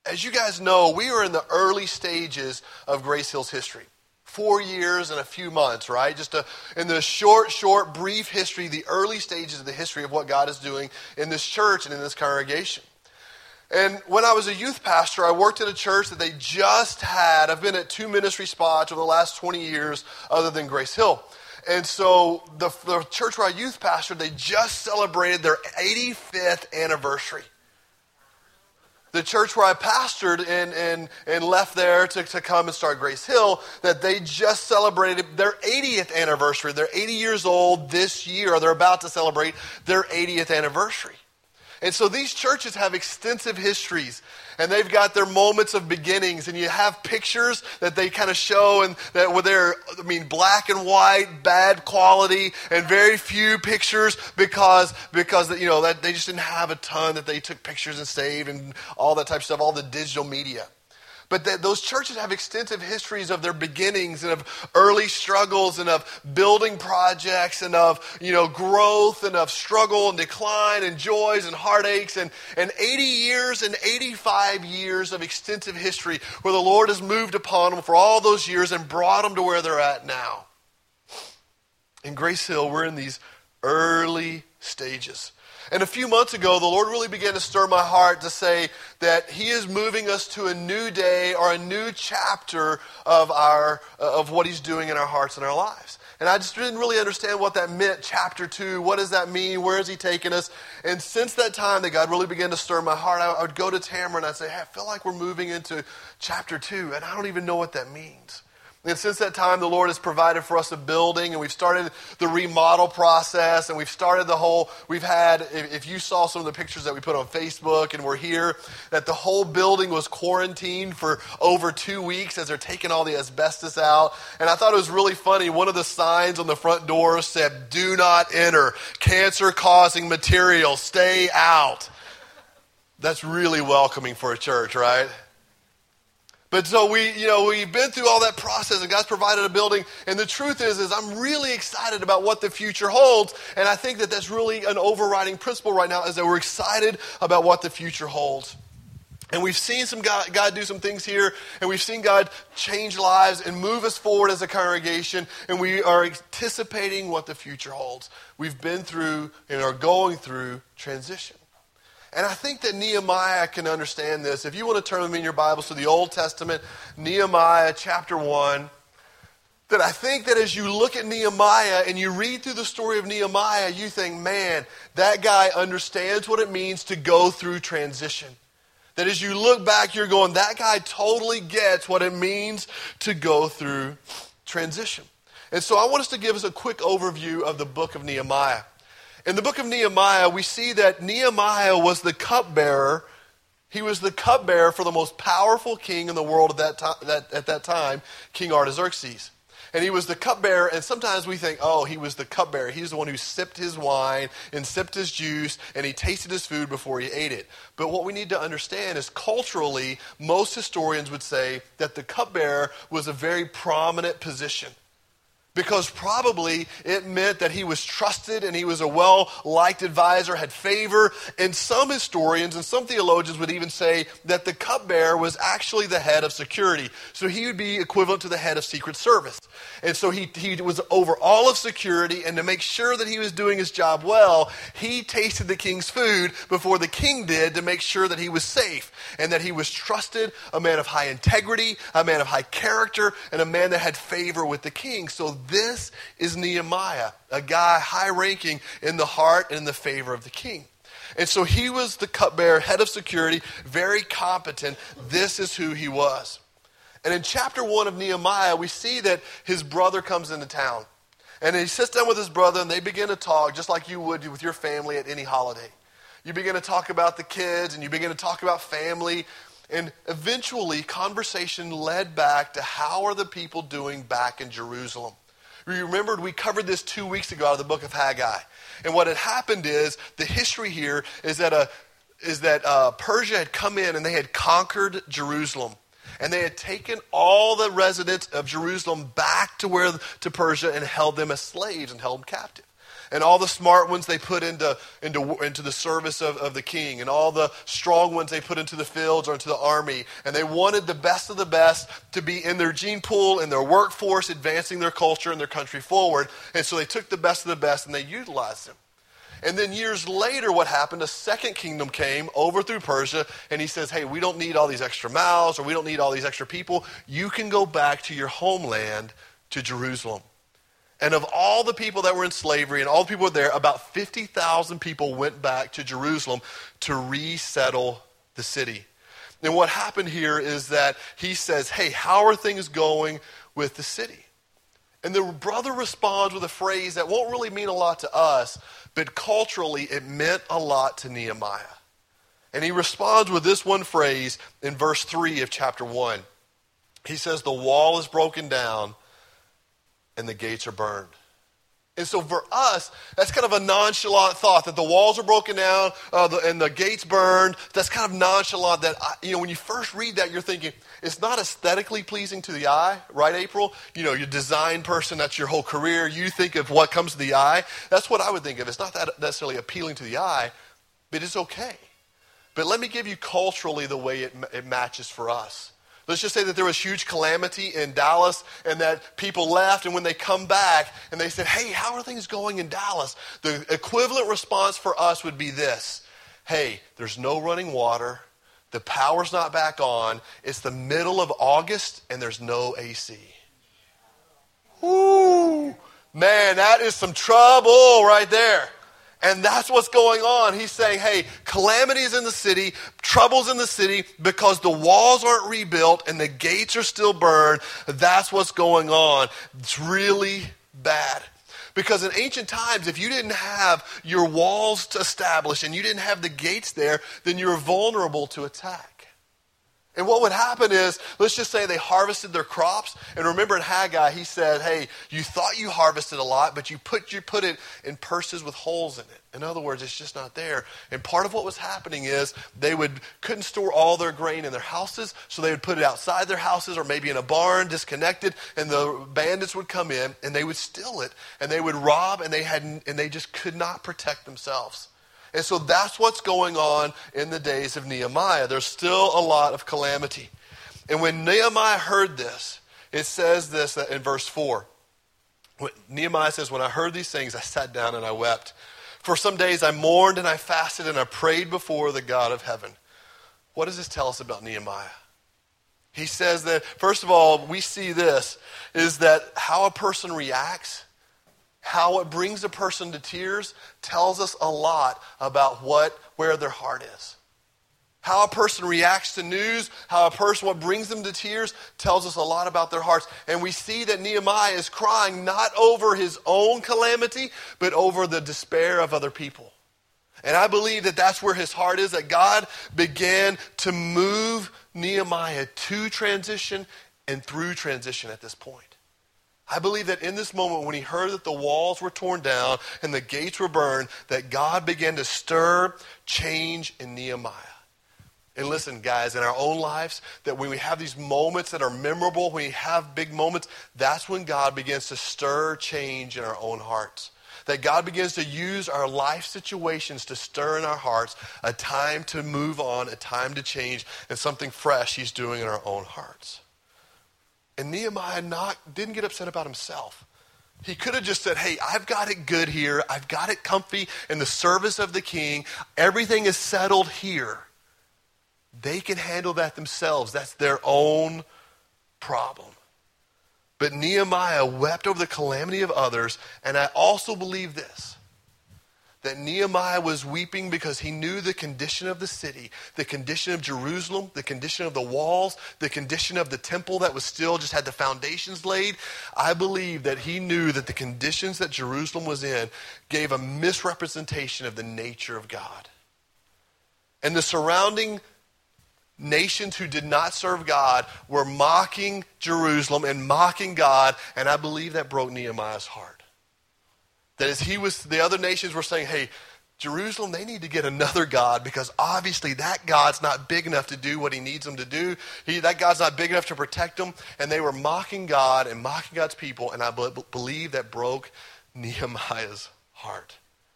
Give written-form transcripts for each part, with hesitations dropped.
as you guys know, we are in the early stages of Grace Hill's history. 4 years and a few months, right? In the short, brief history, the early stages of the history of what God is doing in this church and in this congregation. And when I was a youth pastor, I worked at a church that they just had. I've been at 2 ministry spots over the last 20 years other than Grace Hill. And so the church where I youth pastored, they just celebrated their 85th anniversary. The church where I pastored and left there to come and start Grace Hill, that they just celebrated their 80th anniversary. They're 80 years old this year, or they're about to celebrate their 80th anniversary. And so these churches have extensive histories, and they've got their moments of beginnings, and you have pictures that they kind of show, and that were there, black and white, bad quality, and very few pictures because that they just didn't have a ton that they took pictures and saved and all that type of stuff, all the digital media. But those churches have extensive histories of their beginnings and of early struggles and of building projects and of, growth and of struggle and decline and joys and heartaches and 80 years and 85 years of extensive history where the Lord has moved upon them for all those years and brought them to where they're at now. In Grace Hill, we're in these early stages. And a few months ago, the Lord really began to stir my heart to say that He is moving us to a new day or a new chapter of what He's doing in our hearts and our lives. And I just didn't really understand what that meant, chapter 2. What does that mean? Where is He taking us? And since that time that God really began to stir my heart, I would go to Tamara and I'd say, hey, I feel like we're moving into chapter 2, and I don't even know what that means. And since that time, the Lord has provided for us a building, and we've started the remodel process, and we've had, if you saw some of the pictures that we put on Facebook, and we're here, that the whole building was quarantined for over 2 weeks as they're taking all the asbestos out. And I thought it was really funny. One of the signs on the front door said, "Do not enter, cancer-causing material, stay out." That's really welcoming for a church, right? But so we've been through all that process, and God's provided a building. And the truth is I'm really excited about what the future holds. And I think that that's really an overriding principle right now, is that we're excited about what the future holds. And we've seen God do some things here, and we've seen God change lives and move us forward as a congregation, and we are anticipating what the future holds. We've been through and are going through transition. And I think that Nehemiah can understand this. If you want to turn with me in your Bibles to the Old Testament, Nehemiah chapter 1, that I think that as you look at Nehemiah and you read through the story of Nehemiah, you think, man, that guy understands what it means to go through transition. That as you look back, you're going, that guy totally gets what it means to go through transition. And so I want us to give us a quick overview of the book of Nehemiah. In the book of Nehemiah, we see that Nehemiah was the cupbearer. He was the cupbearer for the most powerful king in the world at that time, King Artaxerxes. And he was the cupbearer, and sometimes we think, oh, he was the cupbearer. He's the one who sipped his wine and sipped his juice, and he tasted his food before he ate it. But what we need to understand is culturally, most historians would say that the cupbearer was a very prominent position. Because probably it meant that he was trusted and he was a well-liked advisor, had favor. And some historians and some theologians would even say that the cupbearer was actually the head of security. So he would be equivalent to the head of Secret Service. And so he was over all of security, and to make sure that he was doing his job well, he tasted the king's food before the king did to make sure that he was safe and that he was trusted, a man of high integrity, a man of high character, and a man that had favor with the king. So this is Nehemiah, a guy high-ranking in the heart and in the favor of the king. And so he was the cupbearer, head of security, very competent. This is who he was. And in chapter 1 of Nehemiah, we see that his brother comes into town. And he sits down with his brother, and they begin to talk just like you would with your family at any holiday. You begin to talk about the kids, and you begin to talk about family. And eventually, conversation led back to how are the people doing back in Jerusalem. You remembered we covered this 2 weeks ago out of the book of Haggai. And what had happened is, the history here is that Persia had come in and they had conquered Jerusalem. And they had taken all the residents of Jerusalem back to Persia and held them as slaves and held them captive. And all the smart ones they put into the service of the king. And all the strong ones they put into the fields or into the army. And they wanted the best of the best to be in their gene pool, in their workforce, advancing their culture and their country forward. And so they took the best of the best and they utilized them. And then years later, what happened, a second kingdom came, overthrew Persia, and he says, hey, we don't need all these extra mouths, or we don't need all these extra people. You can go back to your homeland, to Jerusalem. And of all the people that were in slavery and all the people there, about 50,000 people went back to Jerusalem to resettle the city. And what happened here is that he says, hey, how are things going with the city? And the brother responds with a phrase that won't really mean a lot to us, but culturally it meant a lot to Nehemiah. And he responds with this one phrase in verse 3 of chapter 1. He says, the wall is broken down and the gates are burned. And so for us, that's kind of a nonchalant thought, that the walls are broken down and the gates burned. That's kind of nonchalant that, when you first read that, you're thinking, it's not aesthetically pleasing to the eye, right, April? You're a design person, that's your whole career. You think of what comes to the eye. That's what I would think of. It's not that necessarily appealing to the eye, but it's okay. But let me give you culturally the way it matches for us. Let's just say that there was huge calamity in Dallas and that people left, and when they come back and they said, hey, how are things going in Dallas? The equivalent response for us would be this. Hey, there's no running water. The power's not back on. It's the middle of August and there's no AC. Ooh, man, that is some trouble right there. And that's what's going on. He's saying, hey, calamities in the city, troubles in the city, because the walls aren't rebuilt and the gates are still burned. That's what's going on. It's really bad. Because in ancient times, if you didn't have your walls established and you didn't have the gates there, then you were vulnerable to attack. And what would happen is, let's just say they harvested their crops. And remember in Haggai, he said, hey, you thought you harvested a lot, but you put it in purses with holes in it. In other words, it's just not there. And part of what was happening is they couldn't store all their grain in their houses, so they would put it outside their houses or maybe in a barn, disconnected, and the bandits would come in and they would steal it. And they would rob, and they just could not protect themselves. And so that's what's going on in the days of Nehemiah. There's still a lot of calamity. And when Nehemiah heard this, it says this in verse 4. Nehemiah says, when I heard these things, I sat down and I wept. For some days I mourned and I fasted and I prayed before the God of heaven. What does this tell us about Nehemiah? He says that, first of all, we see this, is that how a person reacts, how it brings a person to tears, tells us a lot about where their heart is. How a person reacts to news, what brings them to tears, tells us a lot about their hearts. And we see that Nehemiah is crying not over his own calamity, but over the despair of other people. And I believe that that's where his heart is, that God began to move Nehemiah to transition and through transition at this point. I believe that in this moment when he heard that the walls were torn down and the gates were burned, that God began to stir change in Nehemiah. And listen, guys, in our own lives, that when we have these moments that are memorable, when we have big moments, that's when God begins to stir change in our own hearts. That God begins to use our life situations to stir in our hearts a time to move on, a time to change, and something fresh he's doing in our own hearts. And Nehemiah didn't get upset about himself. He could have just said, hey, I've got it good here. I've got it comfy in the service of the king. Everything is settled here. They can handle that themselves. That's their own problem. But Nehemiah wept over the calamity of others. And I also believe this, that Nehemiah was weeping because he knew the condition of the city, the condition of Jerusalem, the condition of the walls, the condition of the temple that was still just had the foundations laid. I believe that he knew that the conditions that Jerusalem was in gave a misrepresentation of the nature of God. And the surrounding nations who did not serve God were mocking Jerusalem and mocking God, and I believe that broke Nehemiah's heart. That as the other nations were saying, hey, Jerusalem, they need to get another God because obviously that God's not big enough to do what he needs them to do. That God's not big enough to protect them. And they were mocking God and mocking God's people, and I believe that broke Nehemiah's heart.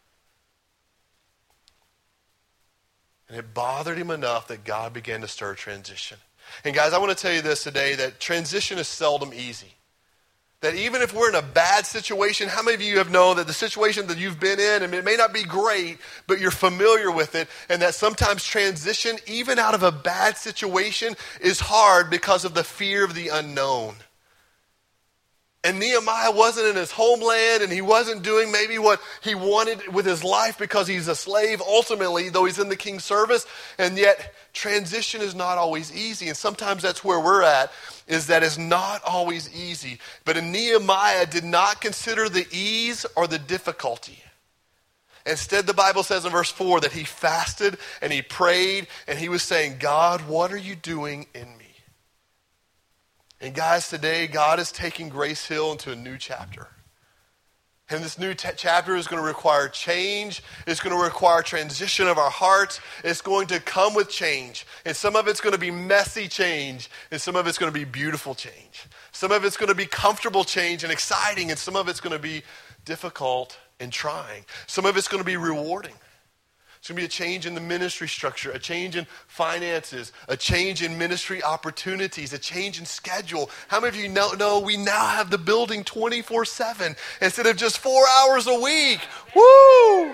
And it bothered him enough that God began to stir transition. And guys, I want to tell you this today, that transition is seldom easy. That even if we're in a bad situation, how many of you have known that the situation that you've been in, and it may not be great, but you're familiar with it, and that sometimes transition, even out of a bad situation, is hard because of the fear of the unknown. And Nehemiah wasn't in his homeland, and he wasn't doing maybe what he wanted with his life because he's a slave ultimately, though he's in the king's service. And yet, transition is not always easy. And sometimes that's where we're at, is that it's not always easy. But Nehemiah did not consider the ease or the difficulty. Instead, the Bible says in verse 4 that he fasted and he prayed, and he was saying, God, what are you doing in me? And guys, today, God is taking Grace Hill into a new chapter. And this new chapter is going to require change. It's going to require transition of our hearts. It's going to come with change. And some of it's going to be messy change. And some of it's going to be beautiful change. Some of it's going to be comfortable change and exciting. And some of it's going to be difficult and trying. Some of it's going to be rewarding. It's going to be a change in the ministry structure, a change in finances, a change in ministry opportunities, a change in schedule. How many of you know we now have the building 24/7 instead of just 4 hours a week? Woo!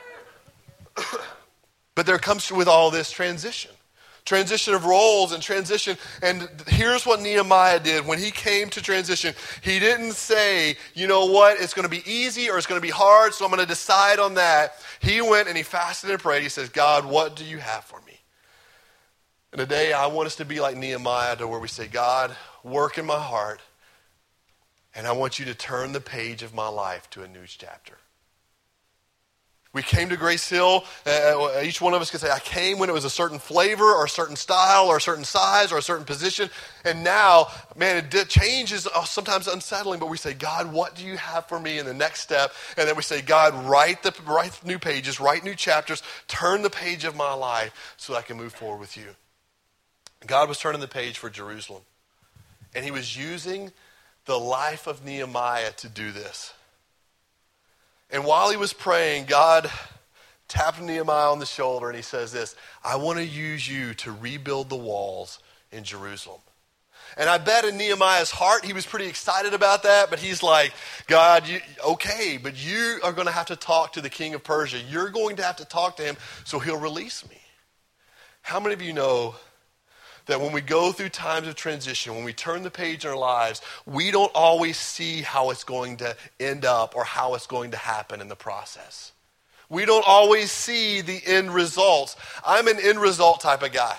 But there comes with all this transition of roles and transition. And here's what Nehemiah did. When he came to transition, he didn't say, you know what, it's going to be easy or it's going to be hard, so I'm going to decide on that. He went and he fasted and prayed. He says, God, what do you have for me? And today I want us to be like Nehemiah, to where we say, God, work in my heart, and I want you to turn the page of my life to a new chapter. We came to Grace Hill, each one of us could say, I came when it was a certain flavor or a certain style or a certain size or a certain position. And now, man, change is sometimes unsettling, but we say, God, what do you have for me in the next step? And then we say, God, write new pages, write new chapters, turn the page of my life so I can move forward with you. God was turning the page for Jerusalem. And he was using the life of Nehemiah to do this. And while he was praying, God tapped Nehemiah on the shoulder and he says this, I want to use you to rebuild the walls in Jerusalem. And I bet in Nehemiah's heart, he was pretty excited about that, but he's like, God, okay, but you are going to have to talk to the king of Persia. You're going to have to talk to him so he'll release me. How many of you know that when we go through times of transition, when we turn the page in our lives, we don't always see how it's going to end up or how it's going to happen in the process? We don't always see the end results. I'm an end result type of guy.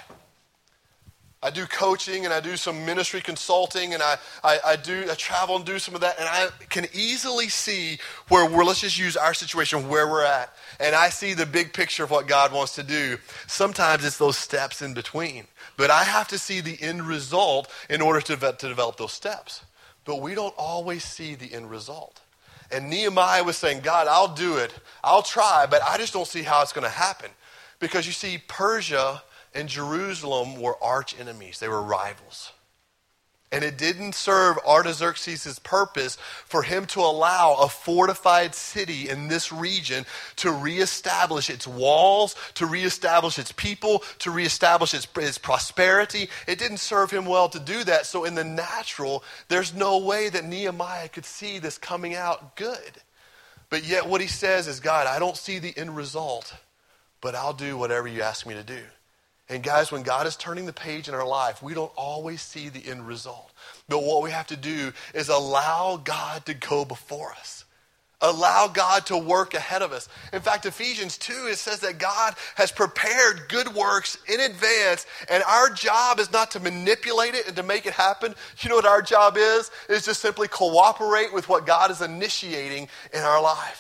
I do coaching and I do some ministry consulting and I travel and do some of that, and I can easily see where let's just use our situation, where we're at. And I see the big picture of what God wants to do. Sometimes it's those steps in between. But I have to see the end result in order to develop those steps. But we don't always see the end result. And Nehemiah was saying, God, I'll do it. I'll try, but I just don't see how it's going to happen. Because you see, Persia and Jerusalem were arch enemies. They were rivals. And it didn't serve Artaxerxes' purpose for him to allow a fortified city in this region to reestablish its walls, to reestablish its people, to reestablish its prosperity. It didn't serve him well to do that. So in the natural, there's no way that Nehemiah could see this coming out good. But yet what he says is, God, I don't see the end result, but I'll do whatever you ask me to do. And guys, when God is turning the page in our life, we don't always see the end result. But what we have to do is allow God to go before us. Allow God to work ahead of us. In fact, Ephesians 2, it says that God has prepared good works in advance, and our job is not to manipulate it and to make it happen. You know what our job is? It's just simply cooperate with what God is initiating in our life.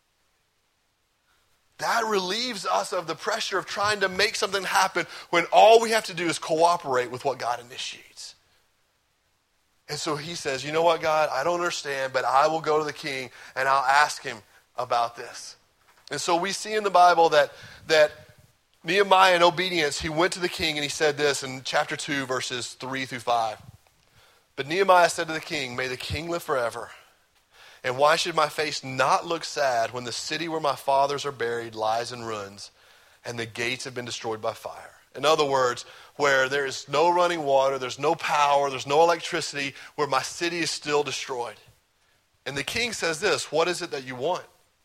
That relieves us of the pressure of trying to make something happen when all we have to do is cooperate with what God initiates. And so he says, you know what, God, I don't understand, but I will go to the king and I'll ask him about this. And so we see in the Bible that Nehemiah, in obedience, he went to the king and he said this in chapter 2, verses 3 through 5. But Nehemiah said to the king, may the king live forever. And why should my face not look sad when the city where my fathers are buried lies in ruins and the gates have been destroyed by fire? In other words, where there is no running water, there's no power, there's no electricity, where my city is still destroyed. And the king says this, what is it that you want?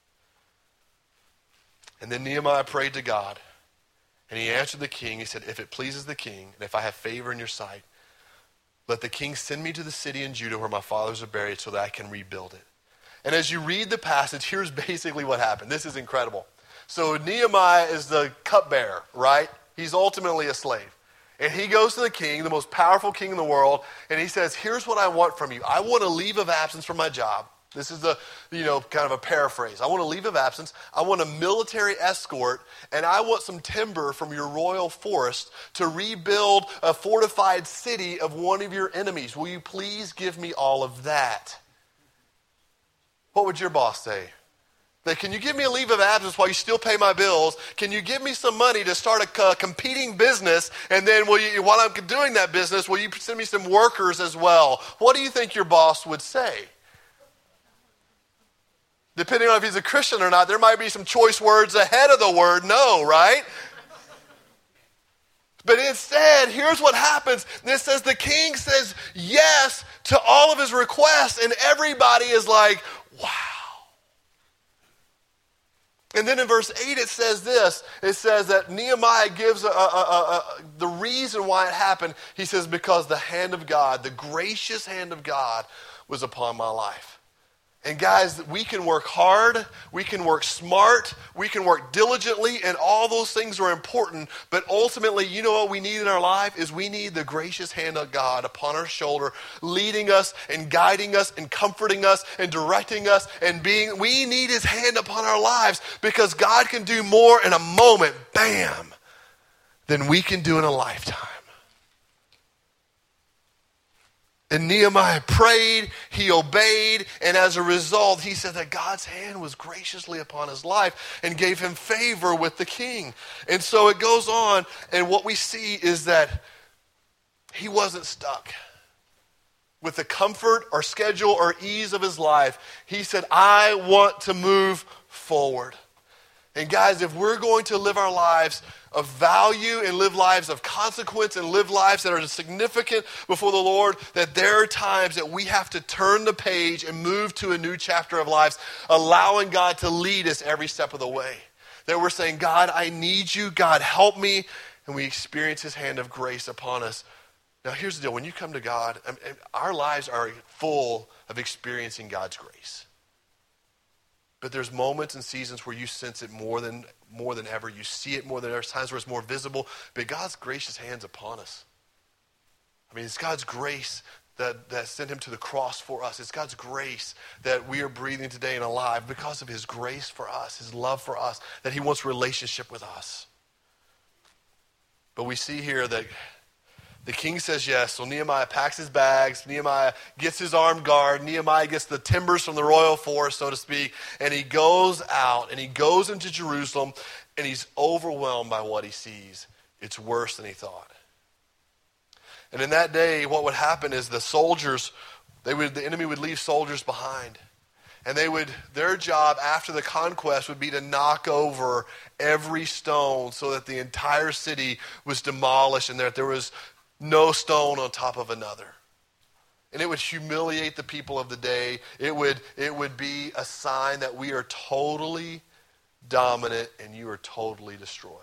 And then Nehemiah prayed to God, and he answered the king. He said, if it pleases the king, and if I have favor in your sight, let the king send me to the city in Judah where my fathers are buried so that I can rebuild it. And as you read the passage, here's basically what happened. This is incredible. So Nehemiah is the cupbearer, right? He's ultimately a slave. And he goes to the king, the most powerful king in the world, and he says, here's what I want from you. I want a leave of absence from my job. This is the, kind of a paraphrase. I want a leave of absence. I want a military escort, and I want some timber from your royal forest to rebuild a fortified city of one of your enemies. Will you please give me all of that? What would your boss say? Can you give me a leave of absence while you still pay my bills? Can you give me some money to start a competing business? And then while I'm doing that business, will you send me some workers as well? What do you think your boss would say? Depending on if he's a Christian or not, there might be some choice words ahead of the word no, right? But instead, here's what happens. It says the king says yes to all of his requests, and everybody is like, wow. And then in verse 8 it says this. It says that Nehemiah gives the reason why it happened. He says, because the hand of God, the gracious hand of God was upon my life. And guys, we can work hard, we can work smart, we can work diligently, and all those things are important. But ultimately, you know what we need in our life is we need the gracious hand of God upon our shoulder, leading us and guiding us and comforting us and directing us and we need his hand upon our lives, because God can do more in a moment, bam, than we can do in a lifetime. And Nehemiah prayed, he obeyed, and as a result, he said that God's hand was graciously upon his life and gave him favor with the king. And so it goes on, and what we see is that he wasn't stuck with the comfort or schedule or ease of his life. He said, I want to move forward. And guys, if we're going to live our lives of value and live lives of consequence and live lives that are significant before the Lord, that there are times that we have to turn the page and move to a new chapter of lives, allowing God to lead us every step of the way. That we're saying, God, I need you. God, help me. And we experience his hand of grace upon us. Now, here's the deal. When you come to God, our lives are full of experiencing God's grace. But there's moments and seasons where you sense it more than ever. You see it more than ever. There's times where it's more visible. But God's gracious hand's upon us. I mean, it's God's grace that sent him to the cross for us. It's God's grace that we are breathing today and alive because of his grace for us, his love for us, that he wants relationship with us. But we see here that the king says yes, so Nehemiah packs his bags, Nehemiah gets his armed guard, Nehemiah gets the timbers from the royal forest, so to speak, and he goes out and he goes into Jerusalem and he's overwhelmed by what he sees. It's worse than he thought. And in that day, what would happen is the enemy would leave soldiers behind. And their job after the conquest would be to knock over every stone so that the entire city was demolished and that there was no stone on top of another. And it would humiliate the people of the day. It would be a sign that we are totally dominant and you are totally destroyed.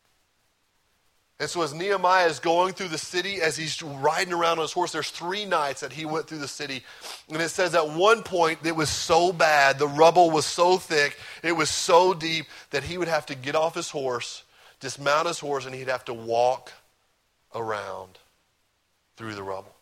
And so as Nehemiah is going through the city, as he's riding around on his horse, there's 3 nights that he went through the city. And it says at one point it was so bad, the rubble was so thick, it was so deep that he would have to get off his horse, dismount his horse, and he'd have to walk around through the rubble.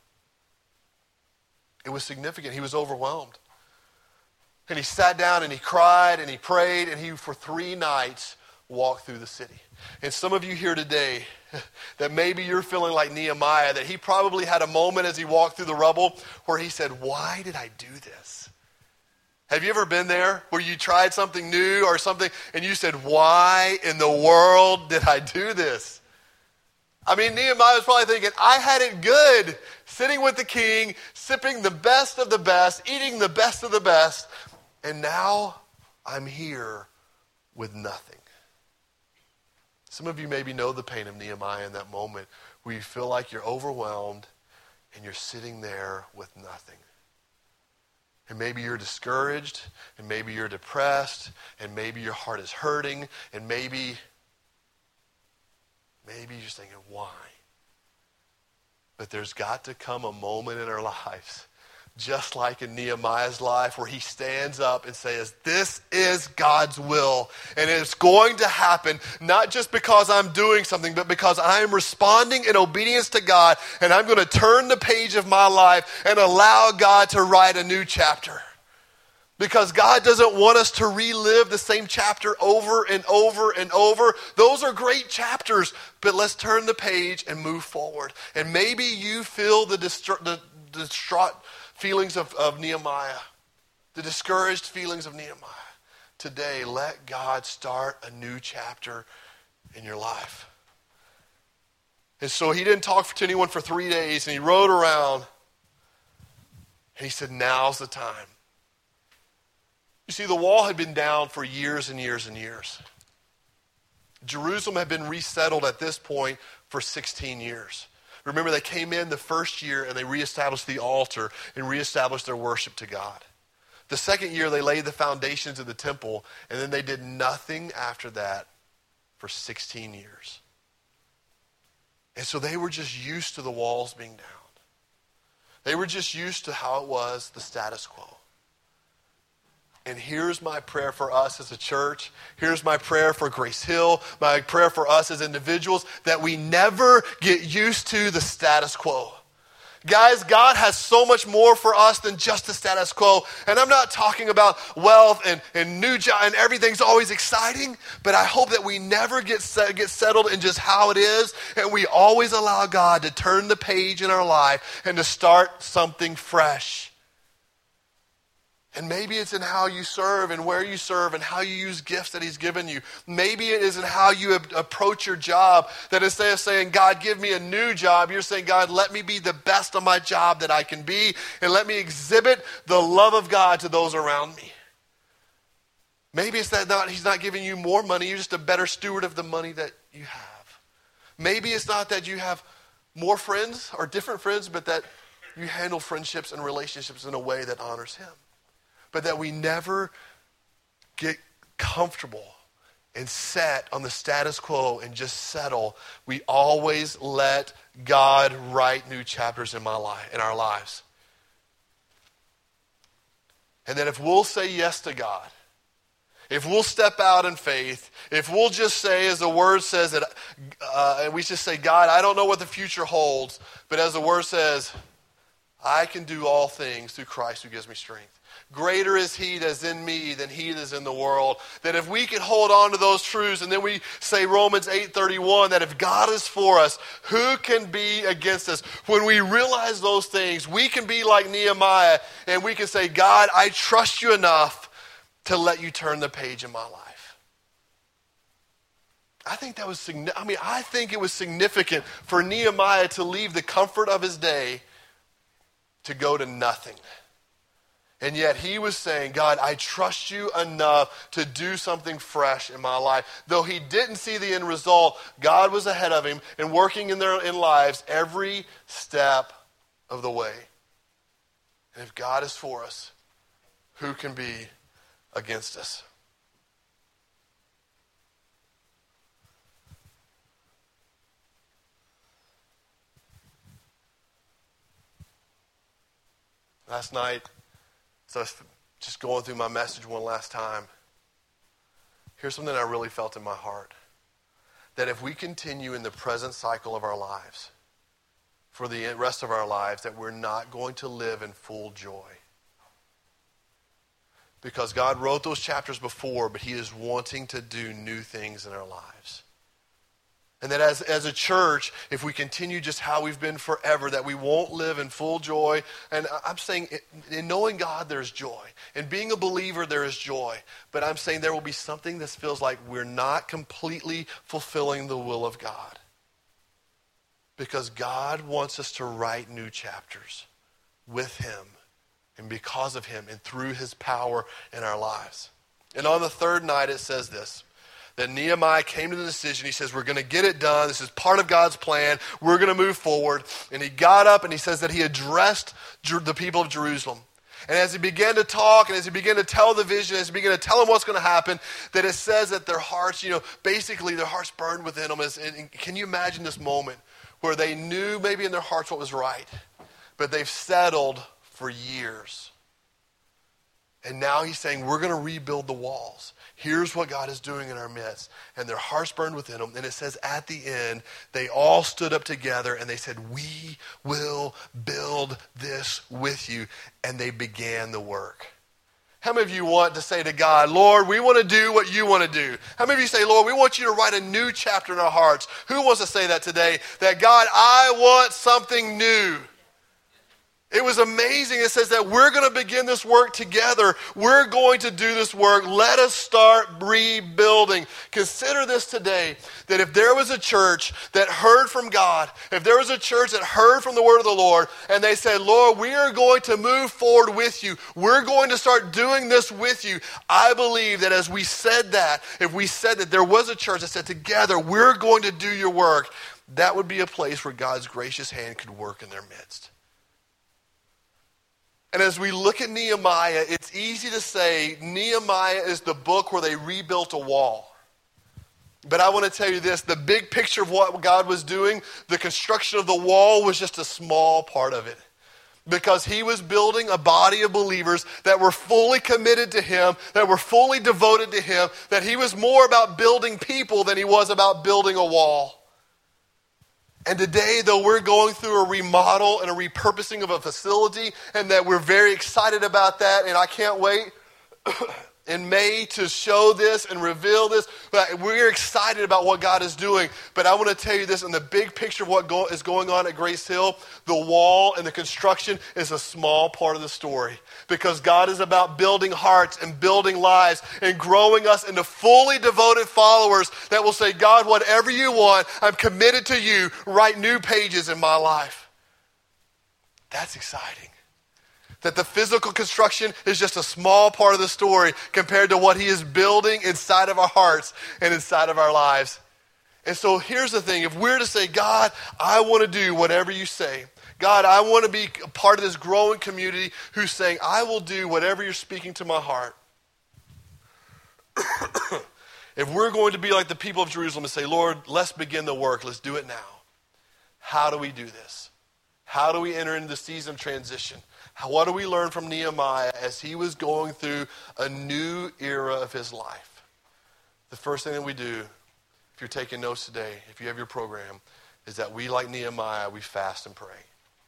It was significant. He was overwhelmed. And he sat down and he cried and he prayed and he, for 3 nights, walked through the city. And some of you here today, that maybe you're feeling like Nehemiah, that he probably had a moment as he walked through the rubble where he said, why did I do this? Have you ever been there where you tried something new or something and you said, why in the world did I do this? I mean, Nehemiah was probably thinking, I had it good, sitting with the king, sipping the best of the best, eating the best of the best. And now I'm here with nothing. Some of you maybe know the pain of Nehemiah in that moment where you feel like you're overwhelmed and you're sitting there with nothing. And maybe you're discouraged, and maybe you're depressed, and maybe your heart is hurting, and maybe you're just thinking, why? But there's got to come a moment in our lives, just like in Nehemiah's life, where he stands up and says, this is God's will. And it's going to happen, not just because I'm doing something, but because I am responding in obedience to God, and I'm going to turn the page of my life and allow God to write a new chapter. Because God doesn't want us to relive the same chapter over and over and over. Those are great chapters, but let's turn the page and move forward. And maybe you feel the distraught feelings of Nehemiah, the discouraged feelings of Nehemiah. Today, let God start a new chapter in your life. And so he didn't talk to anyone for 3 days, and he rode around, and he said, now's the time. You see, the wall had been down for years and years and years. Jerusalem had been resettled at this point for 16 years. Remember, they came in the first year and they reestablished the altar and reestablished their worship to God. The second year, they laid the foundations of the temple, and then they did nothing after that for 16 years. And so they were just used to the walls being down. They were just used to how it was, the status quo. And here's my prayer for us as a church. Here's my prayer for Grace Hill, my prayer for us as individuals, that we never get used to the status quo. Guys, God has so much more for us than just the status quo. And I'm not talking about wealth and new job and everything's always exciting, but I hope that we never get settled in just how it is, and we always allow God to turn the page in our life and to start something fresh. And maybe it's in how you serve and where you serve and how you use gifts that he's given you. Maybe it is in how you approach your job, that instead of saying, God, give me a new job, you're saying, God, let me be the best of my job that I can be, and let me exhibit the love of God to those around me. Maybe it's that he's not giving you more money, you're just a better steward of the money that you have. Maybe it's not that you have more friends or different friends, but that you handle friendships and relationships in a way that honors him. But that we never get comfortable and set on the status quo and just settle. We always let God write new chapters in our lives. And then if we'll say yes to God, if we'll step out in faith, if we'll just say, as the word says, that and we just say, God, I don't know what the future holds, but as the word says, I can do all things through Christ who gives me strength. Greater is he that is in me than he that is in the world. That if we can hold on to those truths, and then we say Romans 8:31, that if God is for us, who can be against us? When we realize those things, we can be like Nehemiah, and we can say, God, I trust you enough to let you turn the page in my life. I think it was significant for Nehemiah to leave the comfort of his day to go to nothing. And yet he was saying, God, I trust you enough to do something fresh in my life. Though he didn't see the end result, God was ahead of him and working in their lives every step of the way. And if God is for us, who can be against us? Last night, so I was just going through my message one last time. Here's something I really felt in my heart. That if we continue in the present cycle of our lives, for the rest of our lives, that we're not going to live in full joy. Because God wrote those chapters before, but he is wanting to do new things in our lives. And that as a church, if we continue just how we've been forever, that we won't live in full joy. And I'm saying, in knowing God, there's joy. In being a believer, there is joy. But I'm saying there will be something that feels like we're not completely fulfilling the will of God. Because God wants us to write new chapters with him and because of him and through his power in our lives. And on the third night it says this, that Nehemiah came to the decision. He says, we're going to get it done. This is part of God's plan. We're going to move forward. And he got up and he says that he addressed the people of Jerusalem. And as he began to talk and as he began to tell the vision, as he began to tell them what's going to happen, that it says that their hearts, basically their hearts burned within them. And can you imagine this moment where they knew maybe in their hearts what was right, but they've settled for years. And now he's saying, we're going to rebuild the walls. Here's what God is doing in our midst. And their hearts burned within them. And it says at the end, they all stood up together and they said, we will build this with you. And they began the work. How many of you want to say to God, Lord, we want to do what you want to do? How many of you say, Lord, we want you to write a new chapter in our hearts? Who wants to say that today? That God, I want something new. It was amazing. It says that we're going to begin this work together. We're going to do this work. Let us start rebuilding. Consider this today, that if there was a church that heard from God, if there was a church that heard from the word of the Lord, and they said, Lord, we are going to move forward with you. We're going to start doing this with you. I believe that as we said that, if we said that there was a church that said together, we're going to do your work, that would be a place where God's gracious hand could work in their midst. And as we look at Nehemiah, it's easy to say Nehemiah is the book where they rebuilt a wall. But I want to tell you this, the big picture of what God was doing, the construction of the wall was just a small part of it. Because he was building a body of believers that were fully committed to him, that were fully devoted to him, that he was more about building people than he was about building a wall. And today, though we're going through a remodel and a repurposing of a facility, and that we're very excited about that, and I can't wait in May to show this and reveal this, but we're excited about what God is doing. But I want to tell you this, in the big picture of what is going on at Grace Hill, the wall and the construction is a small part of the story. Because God is about building hearts and building lives and growing us into fully devoted followers that will say, God, whatever you want, I'm committed to you. Write new pages in my life. That's exciting. That the physical construction is just a small part of the story compared to what he is building inside of our hearts and inside of our lives. And so here's the thing. If we're to say, God, I want to do whatever you say. God, I want to be a part of this growing community who's saying, I will do whatever you're speaking to my heart. If we're going to be like the people of Jerusalem and say, Lord, let's begin the work. Let's do it now. How do we do this? How do we enter into the season of transition? What do we learn from Nehemiah as he was going through a new era of his life? The first thing that we do, if you're taking notes today, if you have your program, is that we, like Nehemiah, we fast and pray.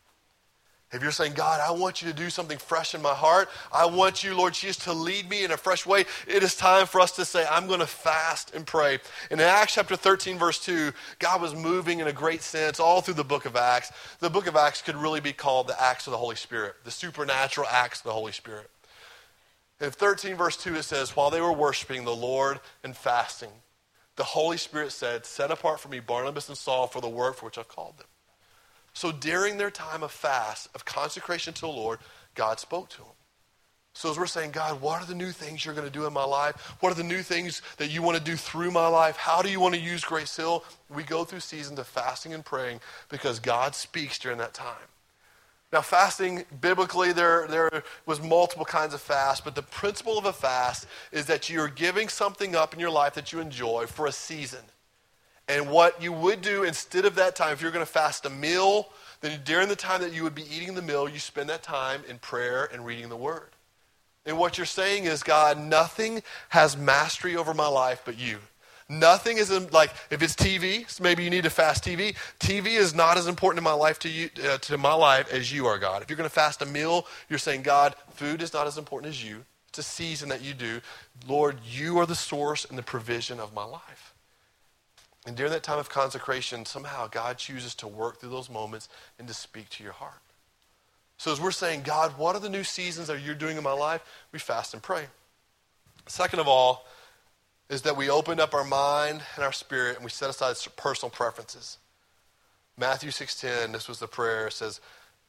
If you're saying, God, I want you to do something fresh in my heart. I want you, Lord Jesus, to lead me in a fresh way. It is time for us to say, I'm going to fast and pray. And in Acts chapter 13, verse 2, God was moving in a great sense all through the book of Acts. The book of Acts could really be called the Acts of the Holy Spirit, the supernatural acts of the Holy Spirit. In 13, verse 2, it says, while they were worshiping the Lord and fasting, the Holy Spirit said, set apart for me Barnabas and Saul for the work for which I've called them. So during their time of fast, of consecration to the Lord, God spoke to them. So as we're saying, God, what are the new things you're going to do in my life? What are the new things that you want to do through my life? How do you want to use Grace Hill? We go through seasons of fasting and praying because God speaks during that time. Now fasting, biblically, there was multiple kinds of fast, but the principle of a fast is that you're giving something up in your life that you enjoy for a season. And what you would do instead of that time, if you're going to fast a meal, then during the time that you would be eating the meal, you spend that time in prayer and reading the Word. And what you're saying is, God, nothing has mastery over my life but you. Nothing is like, if it's TV, so maybe you need to fast TV. TV is not as important in my life to my life as you are, God. If you're going to fast a meal, you're saying, God, food is not as important as you. It's a season that you do. Lord, you are the source and the provision of my life. And during that time of consecration, somehow God chooses to work through those moments and to speak to your heart. So as we're saying, God, what are the new seasons that you're doing in my life? We fast and pray. Second of all, is that we open up our mind and our spirit and we set aside personal preferences. Matthew 6:10, this was the prayer, it says,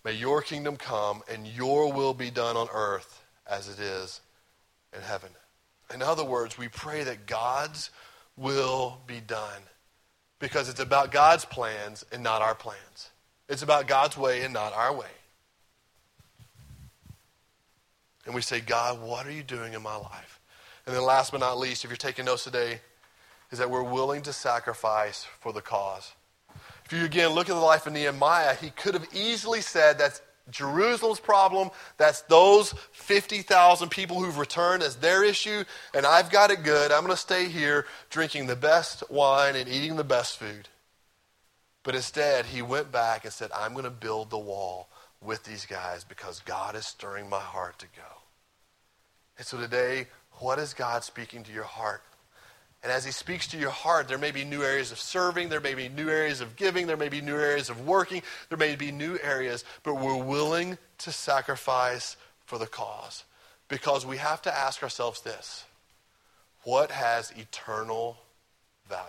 May your kingdom come and your will be done on earth as it is in heaven. In other words, we pray that God's will be done because it's about God's plans and not our plans. It's about God's way and not our way. And we say, God, what are you doing in my life? And then last but not least, if you're taking notes today, is that we're willing to sacrifice for the cause. If you again look at the life of Nehemiah, he could have easily said that's Jerusalem's problem, that's those 50,000 people who've returned as their issue, and I've got it good. I'm going to stay here drinking the best wine and eating the best food. But instead, he went back and said, I'm going to build the wall with these guys because God is stirring my heart to go. And so today, what is God speaking to your heart? And as he speaks to your heart, there may be new areas of serving, there may be new areas of giving, there may be new areas of working, there may be new areas, but we're willing to sacrifice for the cause. Because we have to ask ourselves this: what has eternal value?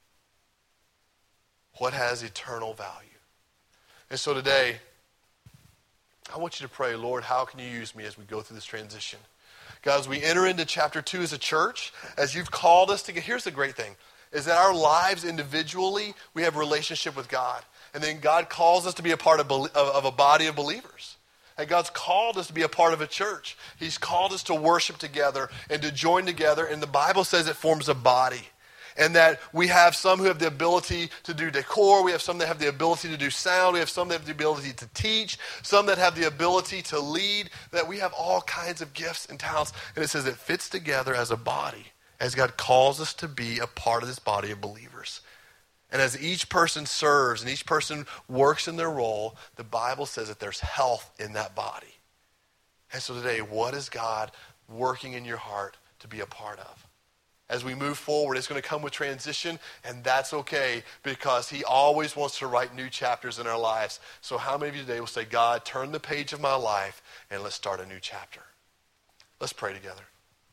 What has eternal value? And so today, I want you to pray, Lord, how can you use me as we go through this transition? God, as we enter into chapter 2 as a church, as you've called us to get, here's the great thing, is that our lives individually, we have a relationship with God. And then God calls us to be a part of a body of believers. And God's called us to be a part of a church. He's called us to worship together and to join together. And the Bible says it forms a body. And that we have some who have the ability to do decor. We have some that have the ability to do sound. We have some that have the ability to teach. Some that have the ability to lead. That we have all kinds of gifts and talents. And it says it fits together as a body, as God calls us to be a part of this body of believers. And as each person serves and each person works in their role, the Bible says that there's health in that body. And so today, what is God working in your heart to be a part of? As we move forward, it's going to come with transition, and that's okay because he always wants to write new chapters in our lives. So how many of you today will say, God, turn the page of my life and let's start a new chapter? Let's pray together.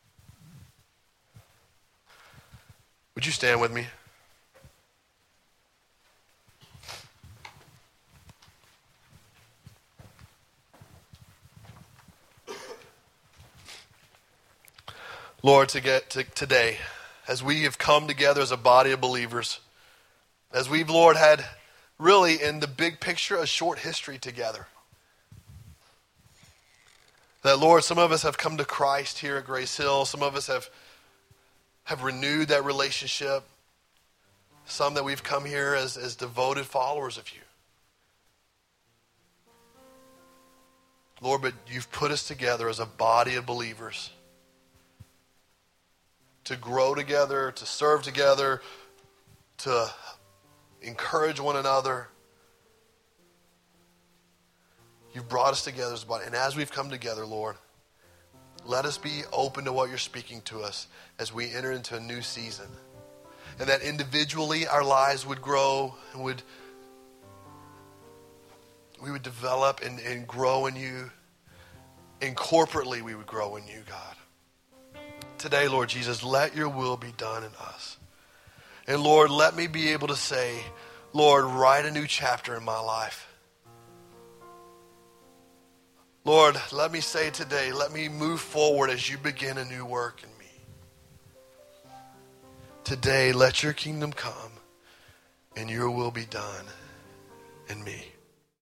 Would you stand with me? Lord, today, as we have come together as a body of believers, as we've, Lord, had really in the big picture a short history together. That, Lord, some of us have come to Christ here at Grace Hill. Some of us have renewed that relationship. Some that we've come here as devoted followers of you. Lord, but you've put us together as a body of believers to grow together, to serve together, to encourage one another. You've brought us together as a body. And as we've come together, Lord, let us be open to what you're speaking to us as we enter into a new season. And that individually our lives would grow and we would develop and grow in you. And corporately we would grow in you, God. Today, Lord Jesus, let your will be done in us. And Lord, let me be able to say, Lord, write a new chapter in my life. Lord, let me say today, let me move forward as you begin a new work in me. Today, let your kingdom come and your will be done in me.